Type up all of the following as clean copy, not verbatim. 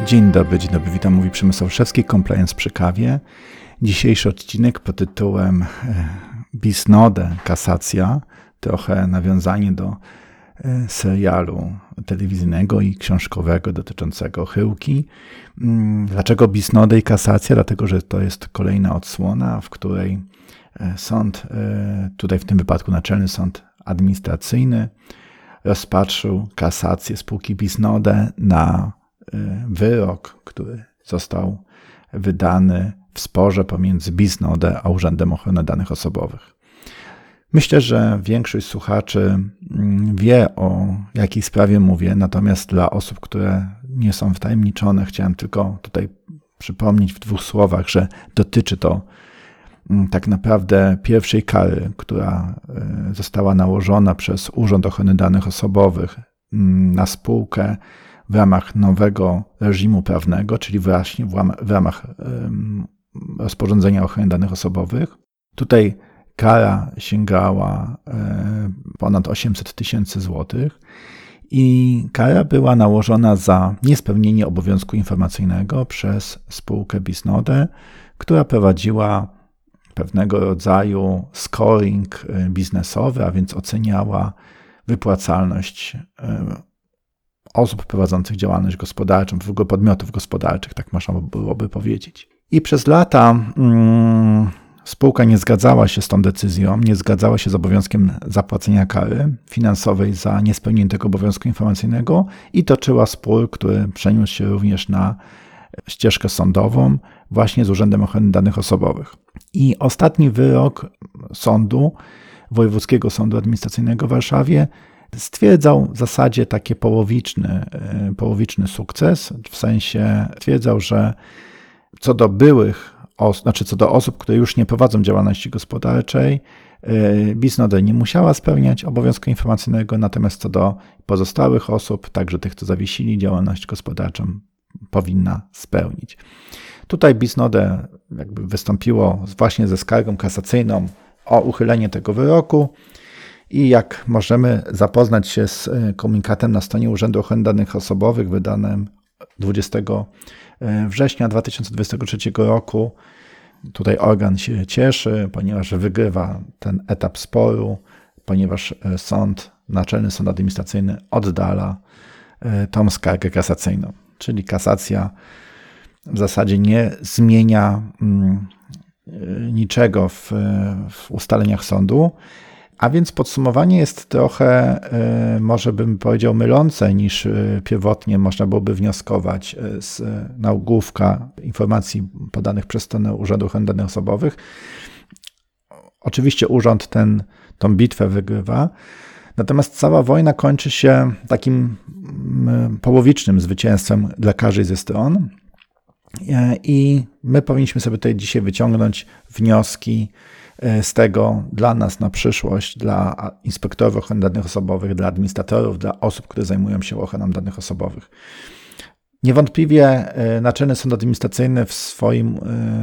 Dzień dobry, witam, mówi Przemysł Olszewski, Compliance przy kawie. Dzisiejszy odcinek pod tytułem Bisnode, kasacja, trochę nawiązanie do serialu telewizyjnego i książkowego dotyczącego Chyłki. Dlaczego Bisnode i kasacja? Dlatego, że to jest kolejna odsłona, w której sąd, tutaj w tym wypadku Naczelny Sąd Administracyjny, rozpatrzył kasację spółki Bisnode na wyrok, który został wydany w sporze pomiędzy Bisnode a Urzędem Ochrony Danych Osobowych. Myślę, że większość słuchaczy wie, o jakiej sprawie mówię, natomiast dla osób, które nie są wtajemniczone, chciałem tylko tutaj przypomnieć w 2 słowach, że dotyczy to tak naprawdę pierwszej kary, która została nałożona przez Urząd Ochrony Danych Osobowych na spółkę w ramach nowego reżimu prawnego, czyli właśnie w ramach rozporządzenia o ochronie danych osobowych. Tutaj kara sięgała ponad 800 000 złotych i kara była nałożona za niespełnienie obowiązku informacyjnego przez spółkę Bisnode, która prowadziła pewnego rodzaju scoring biznesowy, a więc oceniała wypłacalność osób prowadzących działalność gospodarczą, w ogóle podmiotów gospodarczych, tak można byłoby powiedzieć. I przez lata spółka nie zgadzała się z tą decyzją, nie zgadzała się z obowiązkiem zapłacenia kary finansowej za niespełnienie tego obowiązku informacyjnego i toczyła spór, który przeniósł się również na ścieżkę sądową właśnie z Urzędem Ochrony Danych Osobowych. I ostatni wyrok sądu, Wojewódzkiego Sądu Administracyjnego w Warszawie, stwierdzał w zasadzie taki połowiczny sukces, w sensie stwierdzał, że co do osób, które już nie prowadzą działalności gospodarczej, Bisnode nie musiała spełniać obowiązku informacyjnego, natomiast co do pozostałych osób, także tych, co zawiesili działalność gospodarczą, powinna spełnić. Tutaj Bisnode wystąpiło właśnie ze skargą kasacyjną o uchylenie tego wyroku i jak możemy zapoznać się z komunikatem na stronie Urzędu Ochrony Danych Osobowych wydanym 20 września 2023 roku, tutaj organ się cieszy, ponieważ wygrywa ten etap sporu, ponieważ Naczelny Sąd Administracyjny oddala tą skargę kasacyjną. Czyli kasacja w zasadzie nie zmienia niczego w ustaleniach sądu, a więc podsumowanie jest trochę, może bym powiedział, mylące niż pierwotnie można byłoby wnioskować z nagłówka informacji podanych przez stronę Urzędu Ochrony Danych Osobowych. Oczywiście urząd tą bitwę wygrywa, natomiast cała wojna kończy się takim połowicznym zwycięstwem dla każdej ze stron i my powinniśmy sobie tutaj dzisiaj wyciągnąć wnioski z tego dla nas na przyszłość, dla inspektorów ochrony danych osobowych, dla administratorów, dla osób, które zajmują się ochroną danych osobowych. Niewątpliwie Naczelny Sąd Administracyjny w swoim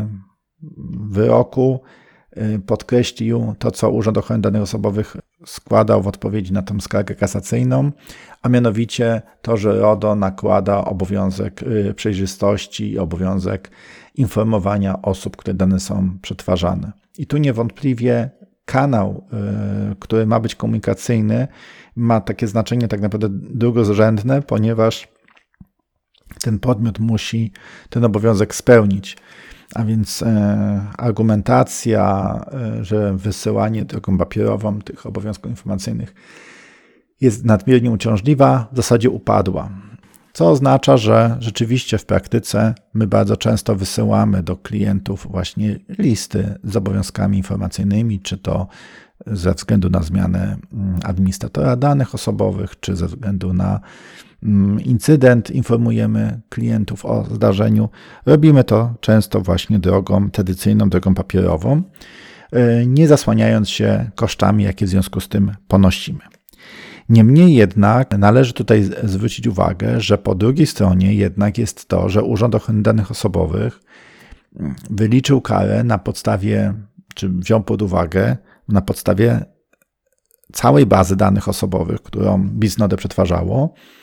wyroku podkreślił to, co Urząd Ochrony Danych Osobowych składał w odpowiedzi na tę skargę kasacyjną, a mianowicie to, że RODO nakłada obowiązek przejrzystości i obowiązek informowania osób, które dane są przetwarzane. I tu niewątpliwie kanał, który ma być komunikacyjny, ma takie znaczenie tak naprawdę drugorzędne, ponieważ ten podmiot musi ten obowiązek spełnić. A więc argumentacja, że wysyłanie drogą papierową tych obowiązków informacyjnych jest nadmiernie uciążliwa, w zasadzie upadła. Co oznacza, że rzeczywiście w praktyce my bardzo często wysyłamy do klientów właśnie listy z obowiązkami informacyjnymi, czy to ze względu na zmianę administratora danych osobowych, czy ze względu na incydent, informujemy klientów o zdarzeniu. Robimy to często właśnie drogą tradycyjną, drogą papierową, nie zasłaniając się kosztami, jakie w związku z tym ponosimy. Niemniej jednak należy tutaj zwrócić uwagę, że po drugiej stronie jednak jest to, że Urząd Ochrony Danych Osobowych wyliczył karę na podstawie, czy wziął pod uwagę na podstawie całej bazy danych osobowych, którą Bisnode przetwarzało,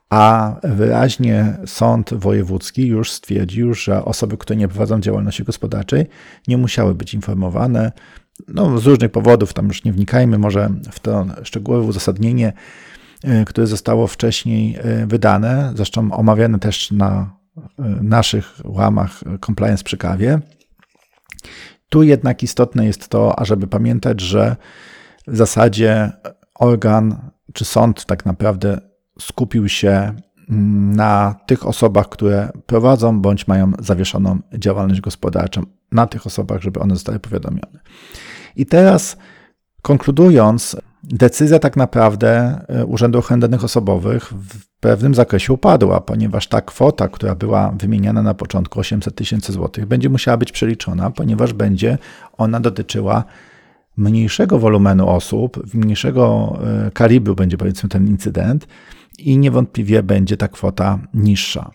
a wyraźnie sąd wojewódzki już stwierdził, że osoby, które nie prowadzą działalności gospodarczej, nie musiały być informowane. Z różnych powodów, tam już nie wnikajmy może w to szczegółowe uzasadnienie, które zostało wcześniej wydane, zresztą omawiane też na naszych łamach compliance przy kawie. Tu jednak istotne jest to, ażeby pamiętać, że w zasadzie organ czy sąd tak naprawdę skupił się na tych osobach, które prowadzą bądź mają zawieszoną działalność gospodarczą, na tych osobach, żeby one zostały powiadomione. I teraz konkludując, decyzja tak naprawdę Urzędu Ochrony Danych Osobowych w pewnym zakresie upadła, ponieważ ta kwota, która była wymieniana na początku 800 tysięcy złotych, będzie musiała być przeliczona, ponieważ będzie ona dotyczyła mniejszego wolumenu osób, mniejszego kalibru będzie powiedzmy ten incydent i niewątpliwie będzie ta kwota niższa.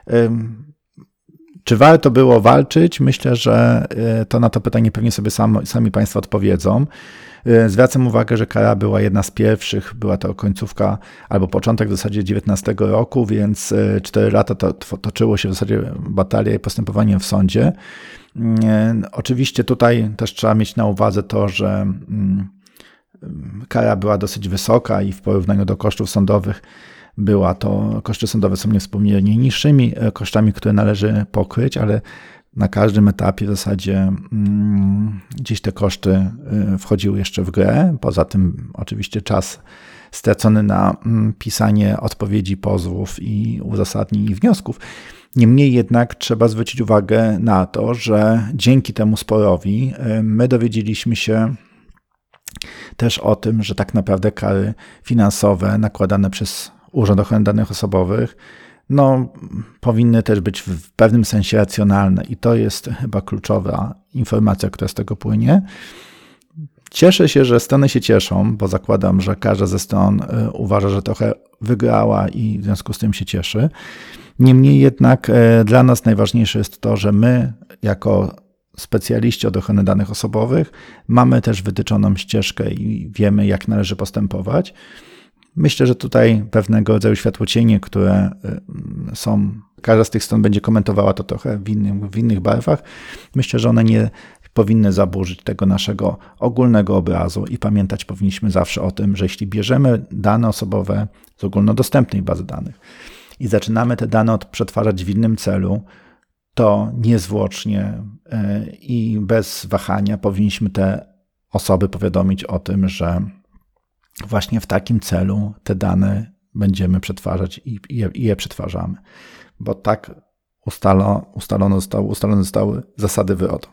Czy warto było walczyć? Myślę, że to na to pytanie pewnie sobie sami Państwo odpowiedzą. Zwracam uwagę, że kara była jedna z pierwszych, była to końcówka albo początek w zasadzie 19 roku, więc 4 lata toczyło się w zasadzie batalia i postępowanie w sądzie. Oczywiście tutaj też trzeba mieć na uwadze to, że kara była dosyć wysoka i w porównaniu do kosztów sądowych koszty sądowe są niewspółmiernie niższymi kosztami, które należy pokryć, ale na każdym etapie w zasadzie gdzieś te koszty wchodziły jeszcze w grę. Poza tym oczywiście czas stracony na pisanie odpowiedzi, pozwów i uzasadnień i wniosków. Niemniej jednak trzeba zwrócić uwagę na to, że dzięki temu sporowi my dowiedzieliśmy się też o tym, że tak naprawdę kary finansowe nakładane przez Urząd Ochrony Danych Osobowych powinny też być w pewnym sensie racjonalne i to jest chyba kluczowa informacja, która z tego płynie. Cieszę się, że strony się cieszą, bo zakładam, że każda ze stron uważa, że trochę wygrała i w związku z tym się cieszy. Niemniej jednak dla nas najważniejsze jest to, że my jako specjaliści od ochrony danych osobowych mamy też wytyczoną ścieżkę i wiemy, jak należy postępować. Myślę, że tutaj pewnego rodzaju światłocienie, które są, każda z tych stron będzie komentowała to trochę w innych barwach. Myślę, że one nie powinny zaburzyć tego naszego ogólnego obrazu i pamiętać powinniśmy zawsze o tym, że jeśli bierzemy dane osobowe z ogólnodostępnej bazy danych i zaczynamy te dane przetwarzać w innym celu, to niezwłocznie i bez wahania powinniśmy te osoby powiadomić o tym, że właśnie w takim celu te dane będziemy przetwarzać i je przetwarzamy, bo tak ustalone zostały zasady WYODO.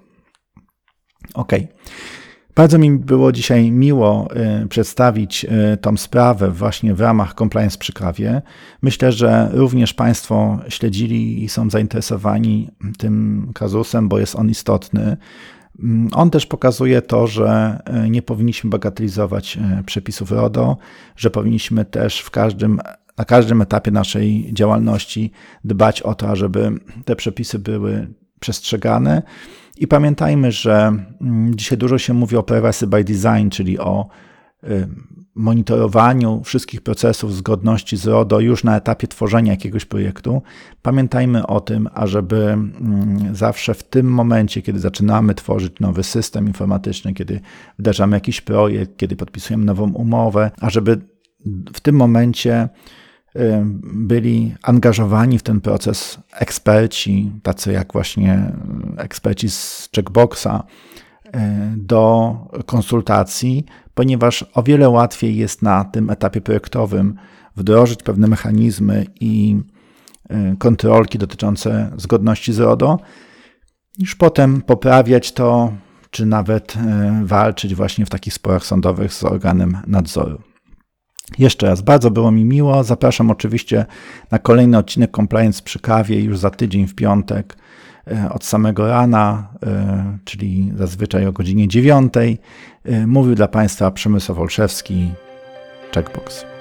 Bardzo mi było dzisiaj miło przedstawić tą sprawę właśnie w ramach compliance przy kawie. Myślę, że również Państwo śledzili i są zainteresowani tym kazusem, bo jest on istotny. On też pokazuje to, że nie powinniśmy bagatelizować przepisów RODO, że powinniśmy też na każdym etapie naszej działalności dbać o to, żeby te przepisy były przestrzegane. I pamiętajmy, że dzisiaj dużo się mówi o privacy by design, czyli o monitorowaniu wszystkich procesów zgodności z RODO już na etapie tworzenia jakiegoś projektu. Pamiętajmy o tym, ażeby zawsze w tym momencie, kiedy zaczynamy tworzyć nowy system informatyczny, kiedy wdrażamy jakiś projekt, kiedy podpisujemy nową umowę, ażeby w tym momencie byli angażowani w ten proces eksperci, tacy jak właśnie eksperci z checkboxa, do konsultacji, ponieważ o wiele łatwiej jest na tym etapie projektowym wdrożyć pewne mechanizmy i kontrolki dotyczące zgodności z RODO, niż potem poprawiać to, czy nawet walczyć właśnie w takich sporach sądowych z organem nadzoru. Jeszcze raz, bardzo było mi miło. Zapraszam oczywiście na kolejny odcinek Compliance przy kawie już za tydzień w piątek od samego rana, czyli zazwyczaj o godzinie 9. Mówił dla Państwa Przemysław Olszewski, Checkbox.